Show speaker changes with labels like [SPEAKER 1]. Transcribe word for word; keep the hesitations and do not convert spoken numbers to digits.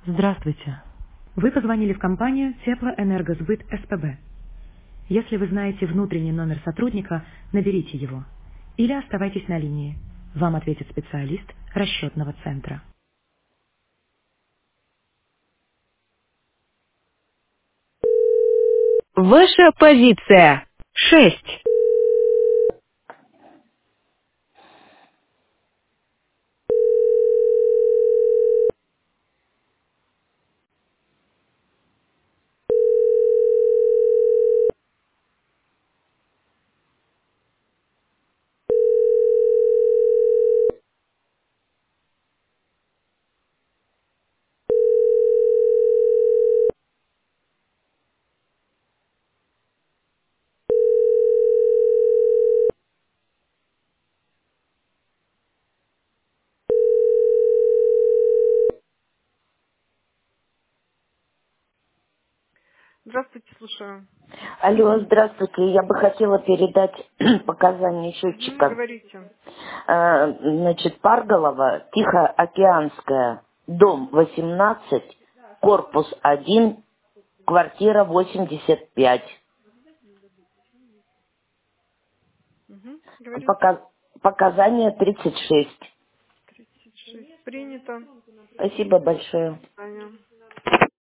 [SPEAKER 1] Здравствуйте. Вы позвонили в компанию Теплоэнергосбыт СПБ. Если вы знаете внутренний номер сотрудника, наберите его. Или оставайтесь на линии. Вам ответит специалист расчетного центра. Ваша позиция. Шесть.
[SPEAKER 2] Здравствуйте, слушаю.
[SPEAKER 3] Алло, здравствуйте. Я бы хотела передать показания
[SPEAKER 2] Мгм,
[SPEAKER 3] счетчика.
[SPEAKER 2] говорите.
[SPEAKER 3] Э, Значит, Парголова, Тихоокеанская, дом восемнадцать, корпус один, квартира восемьдесят пять.
[SPEAKER 2] Мгм, говорите.
[SPEAKER 3] Пока- Показания тридцать шесть.
[SPEAKER 2] тридцать шесть. Принято.
[SPEAKER 3] Спасибо большое.
[SPEAKER 2] До свидания.